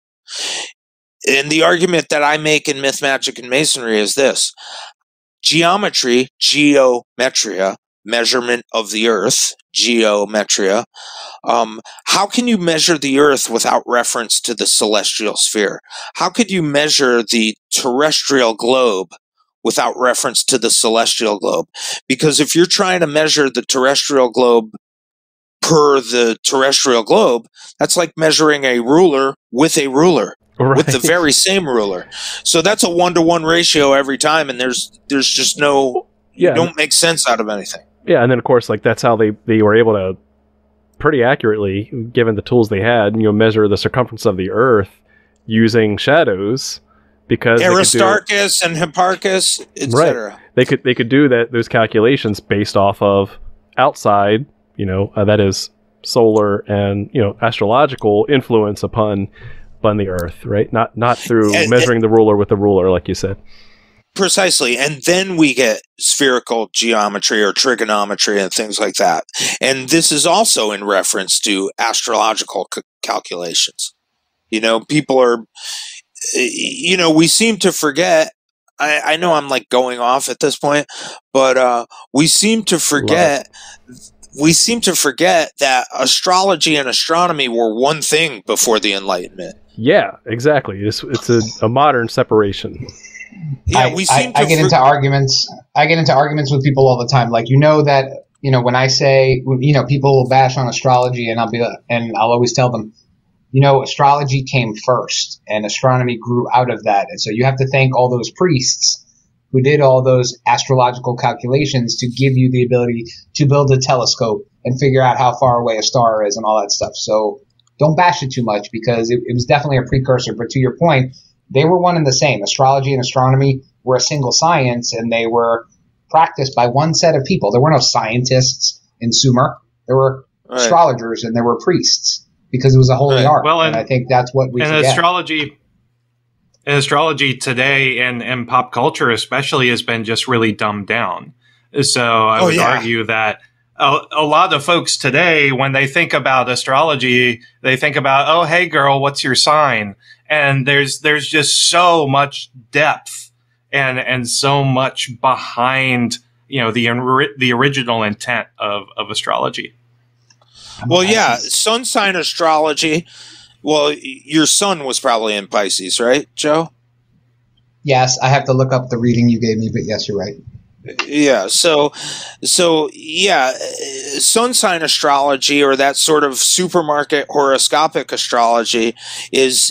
and the argument that I make in Myth, Magic, and Masonry is this: geometry, geometria, measurement of the earth, geometria. How can you measure the earth without reference to the celestial sphere? How could you measure the terrestrial globe without reference to the celestial globe? Because if you're trying to measure the terrestrial globe per the terrestrial globe, that's like measuring a ruler with a ruler, Right. with the very same ruler. So that's a 1-to-1 ratio every time, and there's just no, Yeah. you don't make sense out of anything. Yeah, and then of course, like that's how they were able to pretty accurately, given the tools they had, measure the circumference of the Earth using shadows, because Aristarchus and Hipparchus, etc. They could do those calculations based off of outside, that is solar and astrological influence upon the Earth, right? Not through measuring the ruler with the ruler, like you said. Precisely. And then we get spherical geometry or trigonometry and things like that. And this is also in reference to astrological calculations. People are, we seem to forget. I know I'm like going off at this point, but we seem to forget. We seem to forget that astrology and astronomy were one thing before the Enlightenment. Yeah, exactly. It's a modern separation. Yeah, I get into arguments. I get into arguments with people all the time. Like, that, when I say, people will bash on astrology, and I'll always tell them, astrology came first and astronomy grew out of that. And so you have to thank all those priests who did all those astrological calculations to give you the ability to build a telescope and figure out how far away a star is and all that stuff. So don't bash it too much, because it was definitely a precursor. But to your point, they were one and the same. Astrology and astronomy were a single science, and they were practiced by one set of people. There were no scientists in Sumer. There were astrologers and there were priests, because it was a holy art. Well, and I think that's what we forget. Astrology today and pop culture especially has been just really dumbed down. So I would argue that a lot of folks today, when they think about astrology, they think about, oh, hey, girl, what's your sign? And there's just so much depth and so much behind, the original intent of astrology. Well, yeah, sun sign astrology. Well, your sun was probably in Pisces, right, Joe? Yes, I have to look up the reading you gave me, but yes, you're right. Yeah, so yeah, sun sign astrology, or that sort of supermarket horoscopic astrology is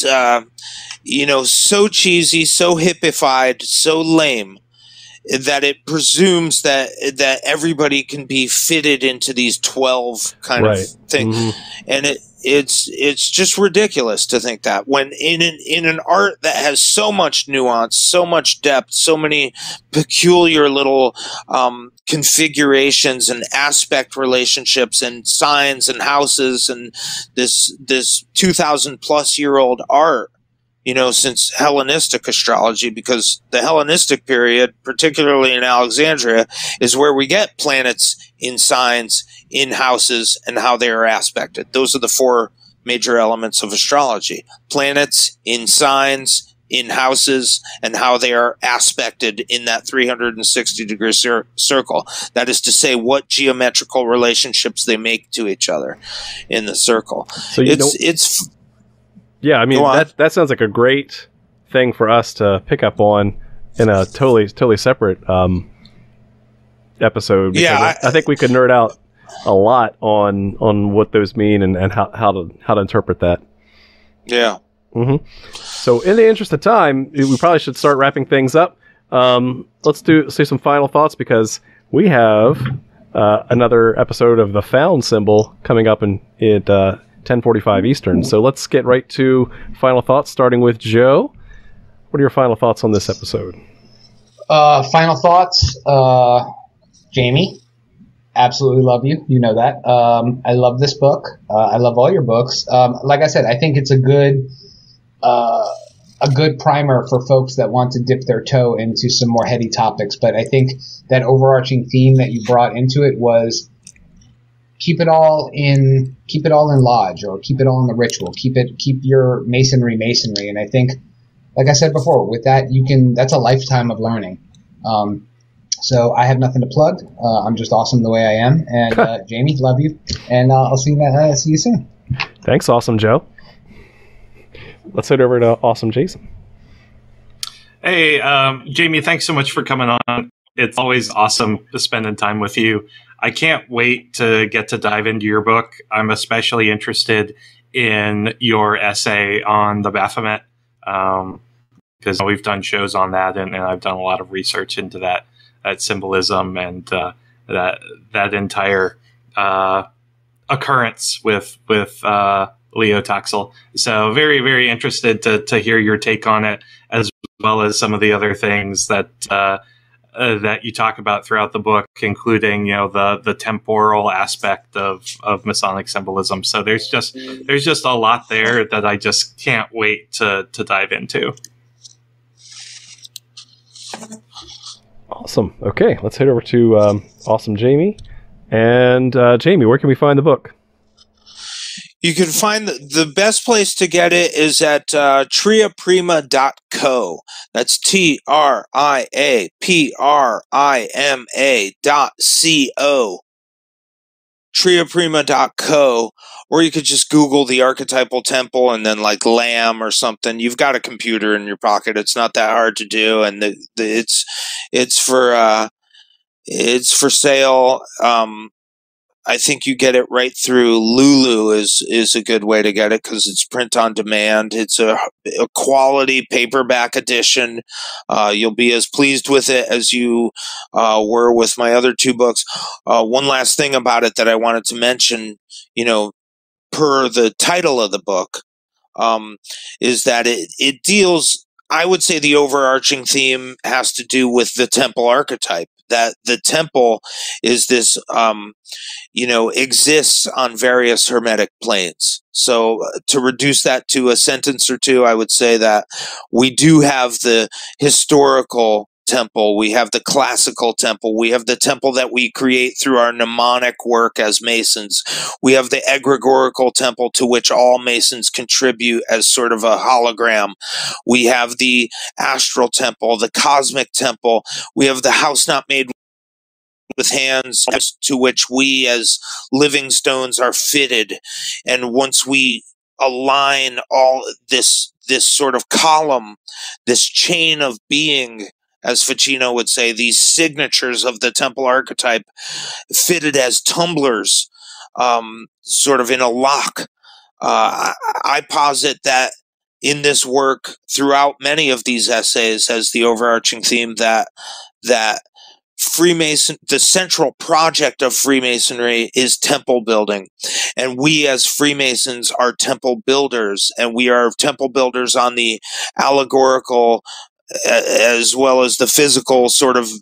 so cheesy, so hippified, so lame, that it presumes that everybody can be fitted into these 12 kind of things. Mm-hmm. And it's just ridiculous to think that, when in an art that has so much nuance, so much depth, so many peculiar little configurations and aspect relationships and signs and houses, and this 2,000+ year old art, since Hellenistic astrology, because the Hellenistic period, particularly in Alexandria, is where we get planets in signs, in houses, and how they are aspected. Those are the 4 major elements of astrology: planets, in signs, in houses, and how they are aspected in that 360-degree circle. That is to say, what geometrical relationships they make to each other in the circle. So yeah, I mean, that sounds like a great thing for us to pick up on in a totally separate episode. Yeah, I think we could nerd out a lot on what those mean and how to interpret that. Yeah. So in the interest of time, we probably should start wrapping things up. Let's say some final thoughts, because we have another episode of The Found Symbol coming up at 10:45 Eastern. So let's get right to final thoughts, starting with Joe. What are your final thoughts on this episode? Final thoughts, Jamie. Absolutely love you. You know that. I love this book. I love all your books. Like I said, I think it's a good primer for folks that want to dip their toe into some more heady topics. But I think that overarching theme that you brought into it was keep it all in lodge, or keep it all in the ritual. Keep your masonry. And I think, like I said before, with that that's a lifetime of learning. So I have nothing to plug. I'm just awesome the way I am. And Jamie, love you. And I'll see you soon. Thanks, Awesome Joe. Let's head over to Awesome Jason. Hey, Jamie, thanks so much for coming on. It's always awesome spending time with you. I can't wait to get to dive into your book. I'm especially interested in your essay on the Baphomet, because we've done shows on that, and I've done a lot of research into that symbolism and that entire occurrence with Leo Taxil. So very, very interested to hear your take on it, as well as some of the other things that you talk about throughout the book, including the temporal aspect of Masonic symbolism. So there's just a lot there that I just can't wait to dive into. Awesome. Okay, let's head over to Awesome Jamie. And Jamie, where can we find the book? You can find the best place to get it is at triaprima.co. That's TRIAPRIMA.co. triaprima.co, or you could just Google the archetypal temple and then like lamb or something. You've got a computer in your pocket. It's not that hard to do, and it's for sale. I think you get it right through Lulu is a good way to get it, because it's print on demand. It's a quality paperback edition. You'll be as pleased with it as you were with my other two books. One last thing about it that I wanted to mention, per the title of the book, is that it deals, I would say the overarching theme has to do with the temple archetype, that the temple is this, exists on various hermetic planes. So to reduce that to a sentence or two, I would say that we do have the historical temple, we have the classical temple, we have the temple that we create through our mnemonic work as Masons, we have the egregorical temple to which all Masons contribute as sort of a hologram, we have the astral temple, the cosmic temple, we have the house not made with hands to which we as living stones are fitted. And once we align all this sort of column, this chain of being, as Ficino would say, these signatures of the temple archetype fitted as tumblers, sort of in a lock, I posit that in this work, throughout many of these essays, as the overarching theme that Freemason, the central project of Freemasonry is temple building. And we as Freemasons are temple builders, and we are temple builders on the allegorical as well as the physical sort of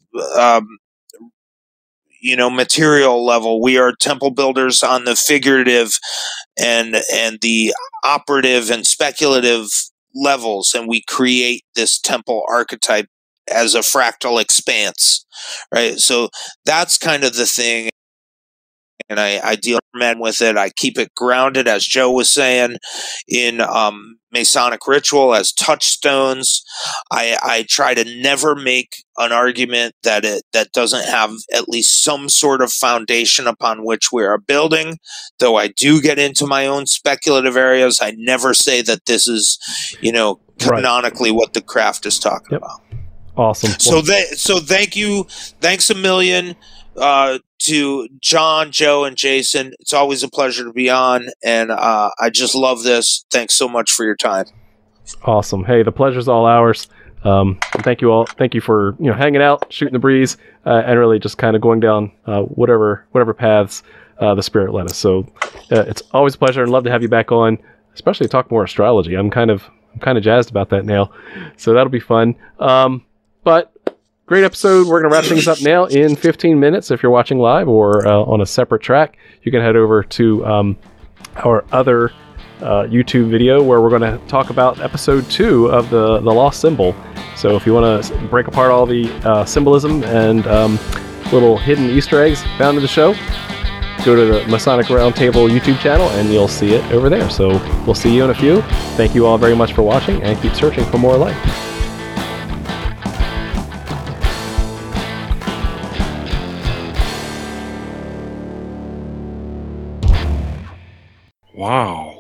material level. We are temple builders on the figurative and the operative and speculative levels, and we create this temple archetype as a fractal expanse, right? So that's kind of the thing, and I deal with it. I keep it grounded, as Joe was saying, in Masonic ritual as touchstones. I try to never make an argument that doesn't have at least some sort of foundation upon which we are building, though I do get into my own speculative areas. I never say that this is, canonically what the craft is talking about. Awesome. So thank you. Thanks a million to John, Joe, and Jason. It's always a pleasure to be on, and I just love this. Thanks so much for your time. Awesome. Hey, the pleasure's all ours. And thank you all. Thank you for hanging out, shooting the breeze, and really just kind of going down whatever paths the spirit led us. So it's always a pleasure, and love to have you back on, especially to talk more astrology. I'm kind of jazzed about that now, so that'll be fun. But great episode. We're gonna wrap things up now in 15 minutes. If you're watching live or on a separate track, you can head over to our other YouTube video where we're going to talk about episode 2 of the Lost Symbol. So if you want to break apart all the symbolism and little hidden Easter eggs found in the show, go to the Masonic Roundtable YouTube channel and you'll see it over there. So we'll see you in a few. Thank you all very much for watching, and keep searching for more light. Wow.